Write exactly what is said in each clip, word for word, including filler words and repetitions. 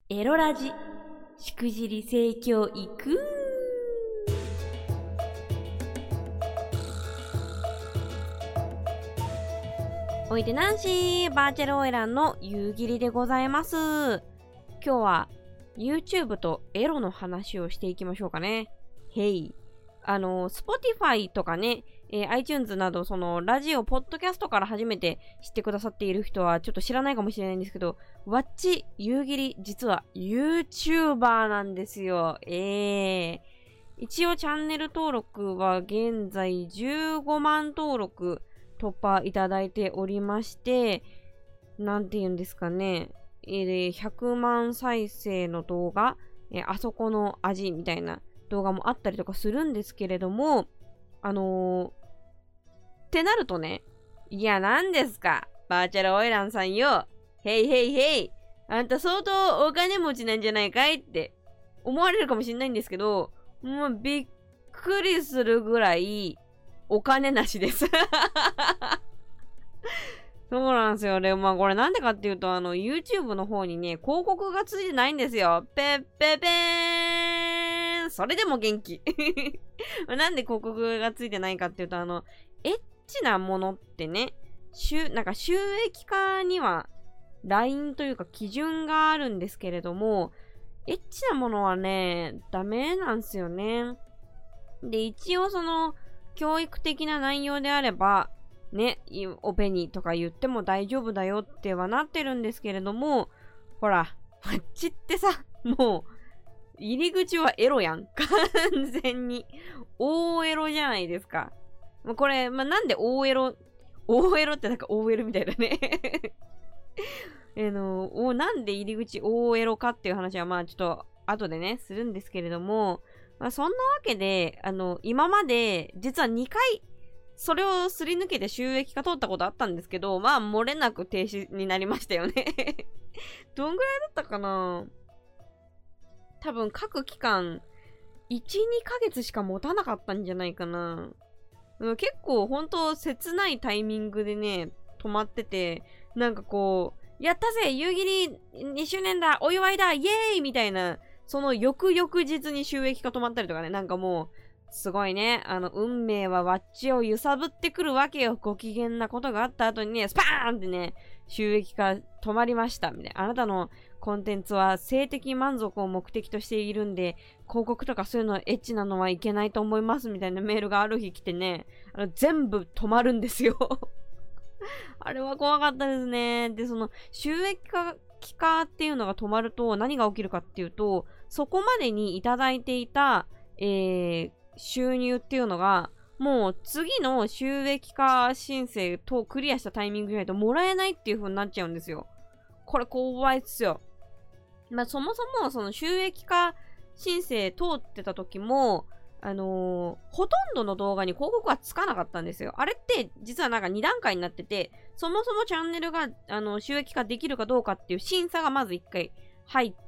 エロラジしくじり性教育。おいでナンシー、バーチャルオイランの夕霧でございます。今日は YouTube とエロの話をしていきましょうかね。へい。あの、Spotify とかね、えー、iTunes など、その、ラジオ、ポッドキャストから初めて知ってくださっている人はちょっと知らないかもしれないんですけど、わっち、夕霧、実は YouTuber なんですよ。えー。一応チャンネル登録は現在じゅうごまん登録突破いただいておりまして、なんて言うんですかね、えー、ひゃくまん再生の動画、えー、あそこの味みたいな動画もあったりとかするんですけれども、あのー、ってなるとね、いや、なんですか、バーチャルオイランさんよ。へいへいへい。あんた相当お金持ちなんじゃないかいって思われるかもしれないんですけど、もうびっくりするぐらいお金なしです。そうなんですよね。まあこれなんでかっていうと、あの YouTube の方にね、広告がついてないんですよ。ぺっぺぺーん。それでも元気。なんで広告がついてないかっていうと、あの、エッチなものってね、収、なんか収益化にはラインというか基準があるんですけれども、エッチなものはね、ダメなんですよね。で、一応その、教育的な内容であれば、ね、おペニとか言っても大丈夫だよってはなってるんですけれども、ほら、マッチってさ、もう、入り口はエロやん。完全に。大エロじゃないですか。これ、まあ、なんで大エロ、大エロってなんか オーエル みたいだね。あの、お、なんで入り口大エロかっていう話はまあちょっと後でね、するんですけれども、まあそんなわけで、あの、今まで実はにかい、それをすり抜けて収益化通ったことあったんですけど、まあ漏れなく停止になりましたよね。どんぐらいだったかな？多分各期間、いち、にかげつしか持たなかったんじゃないかな。結構ほんと切ないタイミングでね、止まってて、なんかこう、やったぜ夕霧にしゅうねんだお祝いだイエーイみたいな、その翌々日に収益化止まったりとかね、なんかもう、すごいね、あの、運命はワッチを揺さぶってくるわけよ。ご機嫌なことがあった後にね、スパーンってね、収益化止まりました。みたいな。あなたのコンテンツは性的満足を目的としているんで、広告とかそういうのエッチなのはいけないと思いますみたいなメールがある日来てね、あの全部止まるんですよ。あれは怖かったですね。で、その収益化期間っていうのが止まると何が起きるかっていうと、そこまでにいただいていた、えー、収入っていうのが、もう次の収益化申請とクリアしたタイミングじゃないともらえないっていう風になっちゃうんですよ。これ怖いっすよ。まあそもそもその収益化申請通ってた時も、あのー、ほとんどの動画に広告はつかなかったんですよ。あれって実はなんかに段階になってて、そもそもチャンネルがあの収益化できるかどうかっていう審査がまずいっかい入って、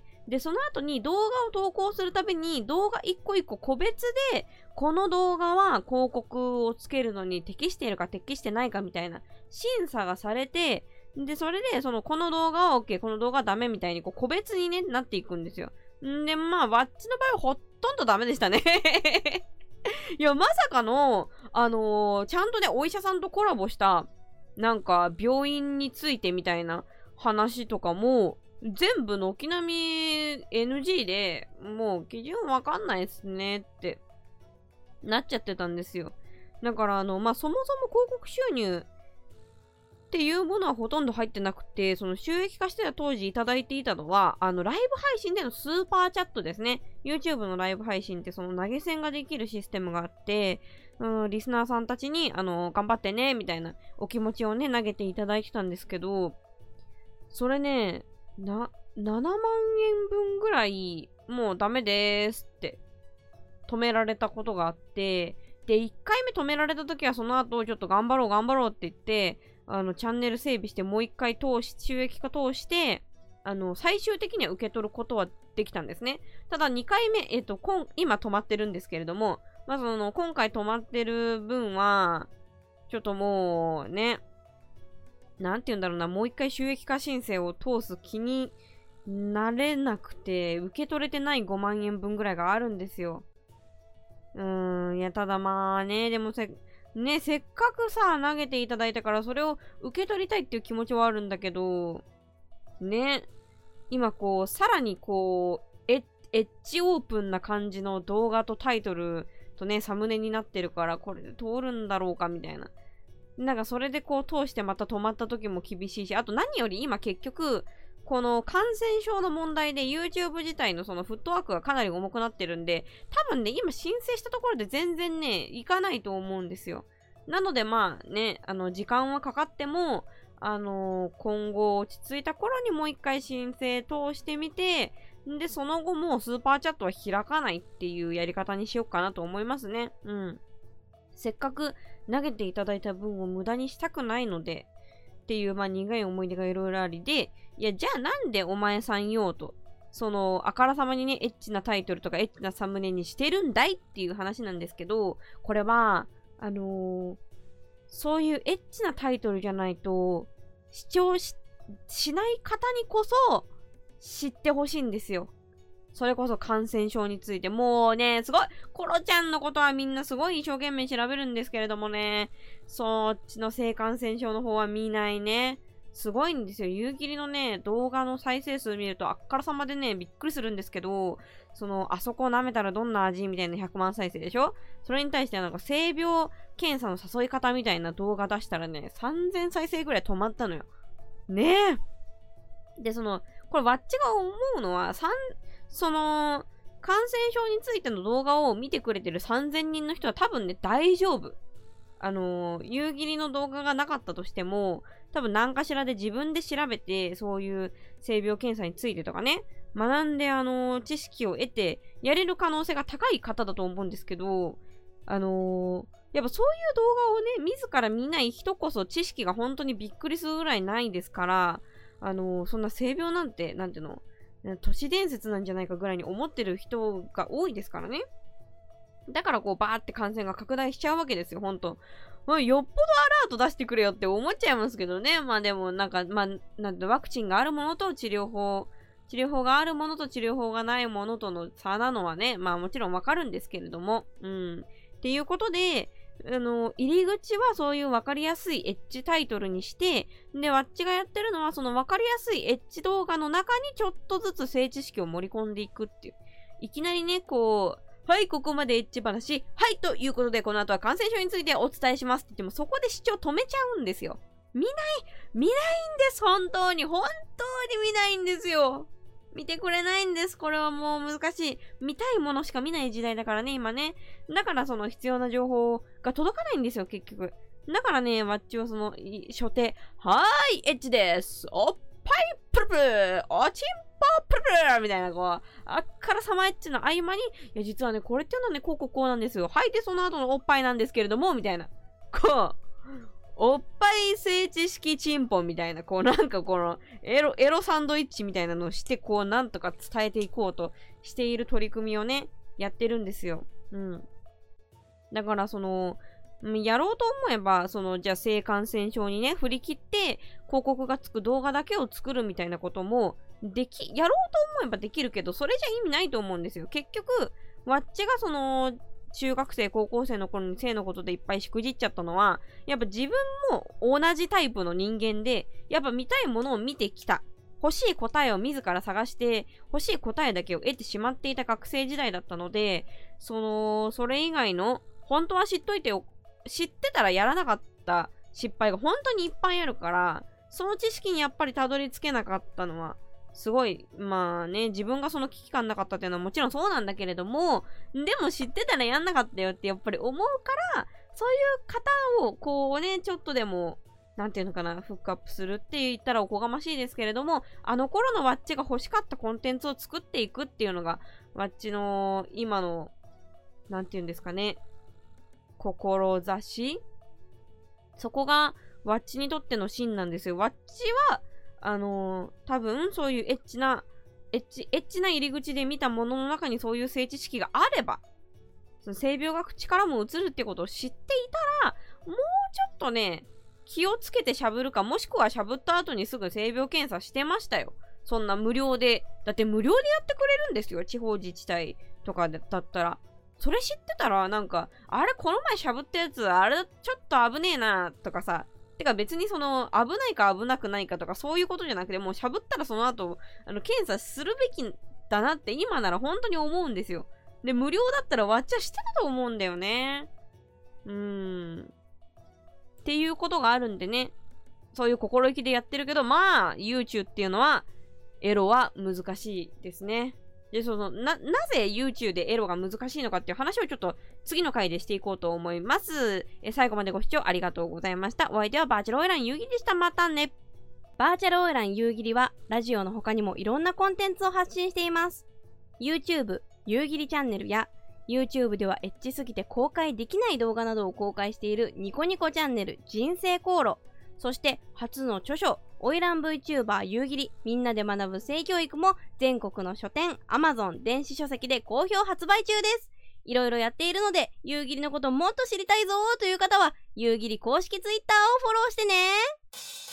で、その後に動画を投稿するたびに動画一個一個個別で、この動画は広告をつけるのに適しているか適してないかみたいな審査がされて、で、それで、その、この動画は OK、この動画はダメみたいに、こう、個別にね、なっていくんですよ。んで、まあ、ワッチの場合はほとんどダメでしたね。いや、まさかの、あのー、ちゃんとね、お医者さんとコラボした、なんか、病院についてみたいな話とかも、全部軒並み エヌジー で、もう基準わかんないですねってなっちゃってたんですよ。だからあの、まあ、そもそも広告収入っていうものはほとんど入ってなくて、その収益化してた当時いただいていたのは、あの、ライブ配信でのスーパーチャットですね。YouTube のライブ配信ってその投げ銭ができるシステムがあって、うん、リスナーさんたちに、あの、頑張ってね、みたいなお気持ちをね、投げていただいてたんですけど、それね、な、ななまんえんぶんぐらい、もうダメでーすって止められたことがあって、で、いっかいめ止められた時はその後、ちょっと頑張ろう頑張ろうって言って、あの、チャンネル整備してもういっかい通し、収益化通して、あの、最終的には受け取ることはできたんですね。ただにかいめ、えっと、今、今止まってるんですけれども、まず、あの、今回止まってる分は、ちょっともう、ね、なんて言うんだろうな、もう一回収益化申請を通す気に慣れなくて、受け取れてないごまんえんぶんぐらいがあるんですよ。うーん、いや、ただまあね、でもせ、ね、せっかくさ、投げていただいたから、それを受け取りたいっていう気持ちはあるんだけど、ね、今こう、さらにこう、エッ、エッジオープンな感じの動画とタイトルとね、サムネになってるから、これで通るんだろうか、みたいな。なんかそれでこう通してまた止まった時も厳しいし、あと何より今結局、この感染症の問題で YouTube 自体のそのフットワークがかなり重くなってるんで、多分ね、今申請したところで全然ね、いかないと思うんですよ。なのでまあね、あの、時間はかかっても、あのー今後落ち着いた頃にもう一回申請通してみて、で、その後もうスーパーチャットは開かないっていうやり方にしようかなと思いますね。うん。せっかく投げていただいた分を無駄にしたくないので、っていう、まあ、苦い思い出がいろいろありで、いや、じゃあなんでお前さん用と、その、あからさまにね、エッチなタイトルとかエッチなサムネにしてるんだいっていう話なんですけど、これは、あのー、そういうエッチなタイトルじゃないと、視聴し、しない方にこそ知ってほしいんですよ。それこそ感染症について。もうね、すごい、コロちゃんのことはみんなすごい一生懸命調べるんですけれどもね、そっちの性感染症の方は見ないね。すごいんですよ。夕霧のね、動画の再生数見るとあっからさまでね、びっくりするんですけど、その、あそこ舐めたらどんな味みたいなひゃくまん再生でしょ？それに対してなんか性病検査の誘い方みたいな動画出したらね、さんぜん再生ぐらい止まったのよ。ねえ。で、その、これわっちが思うのは、その、感染症についての動画を見てくれてるさんぜんにんの人は多分ね、大丈夫。あのー、夕霧の動画がなかったとしても、多分何かしらで自分で調べて、そういう性病検査についてとかね、学んで、あのー、知識を得て、やれる可能性が高い方だと思うんですけど、あのー、やっぱそういう動画をね、自ら見ない人こそ知識が本当にびっくりするぐらいないですから、あのー、そんな性病なんて、なんていうの、都市伝説なんじゃないかぐらいに思ってる人が多いですからね。だからこうバーって感染が拡大しちゃうわけですよ、ほんと。まあ、よっぽどアラート出してくれよって思っちゃいますけどね。まあでもなんか、まあ、なんてワクチンがあるものと治療法、治療法があるものと治療法がないものとの差なのはね、まあもちろんわかるんですけれども。うん。っていうことで、あの、入り口はそういうわかりやすいエッジタイトルにして、で、わっちがやってるのはそのわかりやすいエッジ動画の中にちょっとずつ性知識を盛り込んでいくっていう。いきなりね、こう、はい、ここまでエッジ話。はい、ということで、この後は感染症についてお伝えしますって言っても、そこで視聴止めちゃうんですよ。見ない、見ないんです、本当に。本当に見ないんですよ。見てくれないんです。これはもう難しい。見たいものしか見ない時代だからね、今ね。だからその必要な情報が届かないんですよ、結局。だからね、わっちはその、初手、はーい、エッチです。おっぱいプルプル、おちんぽプルプルみたいな、こう、あっからさまエッチの合間に、いや、実はね、これっていうのはね、こうこうこうなんですよ。はい、で、その後のおっぱいなんですけれども、みたいな。こう、おっぱい性知識チンポンみたいな、こうなんかこのエロ、エロサンドイッチみたいなのをして、こうなんとか伝えていこうとしている取り組みをね、やってるんですよ。うん。だからその、やろうと思えば、その、じゃあ性感染症にね、振り切って、広告がつく動画だけを作るみたいなことも、でき、やろうと思えばできるけど、それじゃ意味ないと思うんですよ。結局、わっちがその、中学生、高校生の頃に性のことでいっぱいしくじっちゃったのは、やっぱ自分も同じタイプの人間で、やっぱ見たいものを見てきた。欲しい答えを自ら探して、欲しい答えだけを得てしまっていた学生時代だったので、その、それ以外の、本当は知っといてよ、知ってたらやらなかった失敗が本当にいっぱいあるから、その知識にやっぱりたどり着けなかったのは、すごい、まあね、自分がその危機感なかったっていうのはもちろんそうなんだけれども、でも知ってたらやんなかったよってやっぱり思うから、そういう方をこうね、ちょっとでも、なんていうのかな、フックアップするって言ったらおこがましいですけれども、あの頃のワッチが欲しかったコンテンツを作っていくっていうのが、ワッチの今の、なんていうんですかね、志？そこが、ワッチにとっての芯なんですよ。ワッチは、あのー、多分そういうエッチな、エッチ、エッチな入り口で見たものの中にそういう性知識があれば、その性病が口からも移るってことを知っていたら、もうちょっとね、気をつけてしゃぶるか、もしくはしゃぶった後にすぐ性病検査してましたよ。 そんな無料で、だって無料でやってくれるんですよ。地方自治体とかだったら。それ知ってたら、なんか、あれこの前しゃぶったやつ、あれちょっと危ねえなとかさ。てか別にその、危ないか危なくないかとかそういうことじゃなくて、もうしゃぶったらその後、あの、検査するべきだなって今なら本当に思うんですよ。で、無料だったらわっちゃしてたと思うんだよね。うーん。っていうことがあるんでね。そういう心意気でやってるけど、まあ、YouTube っていうのは、エロは難しいですね。で、その、な、なぜ YouTube でエロが難しいのかっていう話をちょっと次の回でしていこうと思います。え最後までご視聴ありがとうございました。お相手はバーチャルオイラン夕霧でした。またね。バーチャルオイラン夕霧は、ラジオの他にもいろんなコンテンツを発信しています。YouTube、夕霧チャンネルや、YouTube ではエッチすぎて公開できない動画などを公開しているニコニコチャンネル人生航路、そして初の著書オイラン VTuber 夕霧みんなで学ぶ性教育も全国の書店 Amazon 電子書籍で好評発売中です。いろいろやっているので夕霧のこともっと知りたいぞーという方は夕霧公式 Twitter をフォローしてね。